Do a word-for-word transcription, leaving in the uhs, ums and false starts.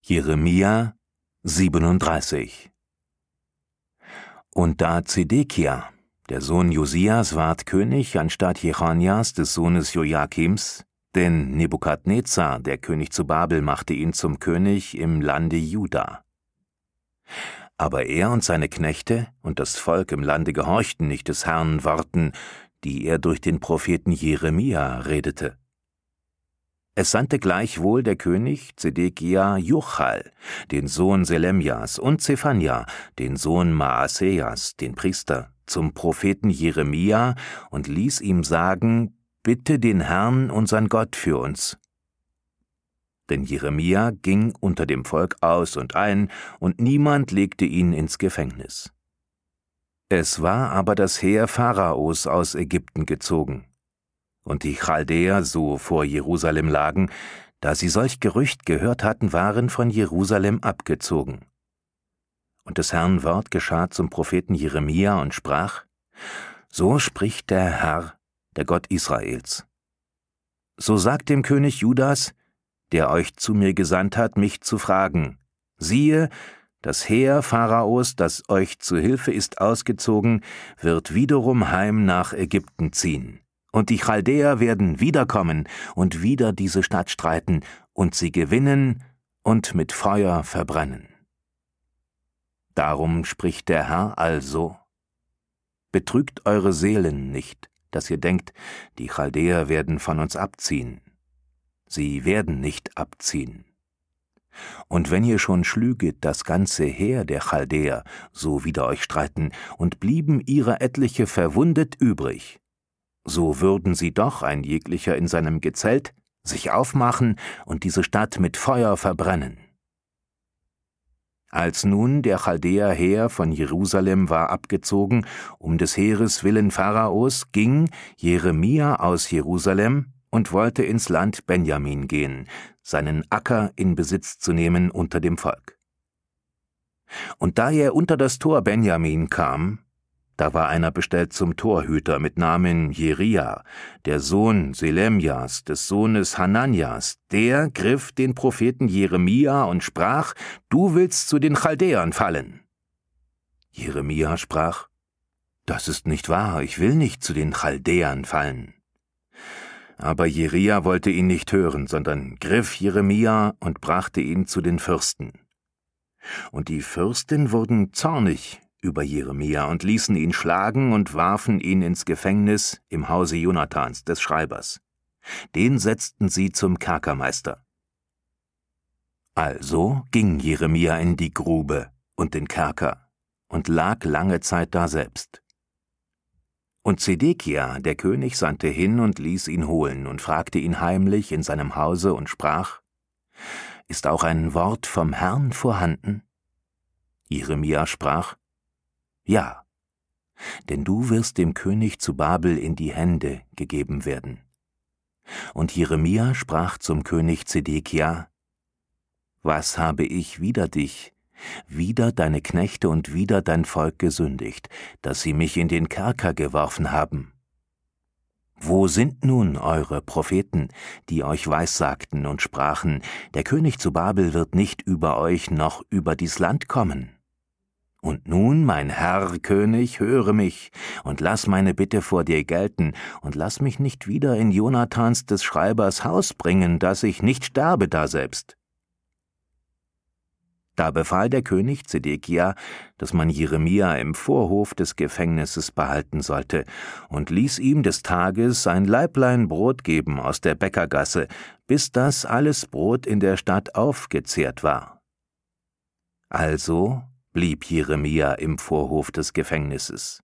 Jeremia siebenunddreißig. Und da Zedekia, der Sohn Josias, ward König anstatt Jechonias des Sohnes Joachims, denn Nebukadnezar, der König zu Babel, machte ihn zum König im Lande Juda. Aber er und seine Knechte und das Volk im Lande gehorchten nicht des Herrn Worten, die er durch den Propheten Jeremia redete. Es sandte gleichwohl der König Zedekia Juchal, den Sohn Selemjas, und Zephania, den Sohn Maasejas, den Priester, zum Propheten Jeremia und ließ ihm sagen: Bitte den Herrn, unseren Gott, für uns. Denn Jeremia ging unter dem Volk aus und ein, und niemand legte ihn ins Gefängnis. Es war aber das Heer Pharaos aus Ägypten gezogen. Und die Chaldäer so vor Jerusalem lagen, da sie solch Gerücht gehört hatten, waren von Jerusalem abgezogen. Und des Herrn Wort geschah zum Propheten Jeremia und sprach: So spricht der Herr, der Gott Israels. So sagt dem König Judas, der euch zu mir gesandt hat, mich zu fragen: Siehe, das Heer Pharaos, das euch zu Hilfe ist ausgezogen, wird wiederum heim nach Ägypten ziehen. Und die Chaldäer werden wiederkommen und wieder diese Stadt streiten und sie gewinnen und mit Feuer verbrennen. Darum spricht der Herr also: Betrügt eure Seelen nicht, dass ihr denkt, die Chaldäer werden von uns abziehen. Sie werden nicht abziehen. Und wenn ihr schon schlüget das ganze Heer der Chaldäer, so wider euch streiten, und blieben ihrer etliche verwundet übrig, so würden sie doch, ein jeglicher in seinem Gezelt, sich aufmachen und diese Stadt mit Feuer verbrennen. Als nun der Chaldäer Heer von Jerusalem war abgezogen, um des Heeres willen Pharaos, ging Jeremia aus Jerusalem und wollte ins Land Benjamin gehen, seinen Acker in Besitz zu nehmen unter dem Volk. Und da er unter das Tor Benjamin kam, da war einer bestellt zum Torhüter mit Namen Jeria, der Sohn Selemjas, des Sohnes Hananias. Der griff den Propheten Jeremia und sprach: Du willst zu den Chaldäern fallen. Jeremia sprach: Das ist nicht wahr, ich will nicht zu den Chaldäern fallen. Aber Jeria wollte ihn nicht hören, sondern griff Jeremia und brachte ihn zu den Fürsten. Und die Fürsten wurden zornig über Jeremia und ließen ihn schlagen und warfen ihn ins Gefängnis im Hause Jonathans, des Schreibers. Den setzten sie zum Kerkermeister. Also ging Jeremia in die Grube und den Kerker und lag lange Zeit daselbst. Und Zedekia, der König, sandte hin und ließ ihn holen und fragte ihn heimlich in seinem Hause und sprach: Ist auch ein Wort vom Herrn vorhanden? Jeremia sprach: Ja, denn du wirst dem König zu Babel in die Hände gegeben werden. Und Jeremia sprach zum König Zedekia: Was habe ich wider dich, wider deine Knechte und wider dein Volk gesündigt, dass sie mich in den Kerker geworfen haben? Wo sind nun eure Propheten, die euch weissagten und sprachen: Der König zu Babel wird nicht über euch noch über dies Land kommen? Und nun, mein Herr König, höre mich und lass meine Bitte vor dir gelten und lass mich nicht wieder in Jonathans des Schreibers Haus bringen, dass ich nicht sterbe daselbst. Da befahl der König Zedekia, dass man Jeremia im Vorhof des Gefängnisses behalten sollte und ließ ihm des Tages ein Laiblein Brot geben aus der Bäckergasse, bis das alles Brot in der Stadt aufgezehrt war. Also blieb Jeremia im Vorhof des Gefängnisses.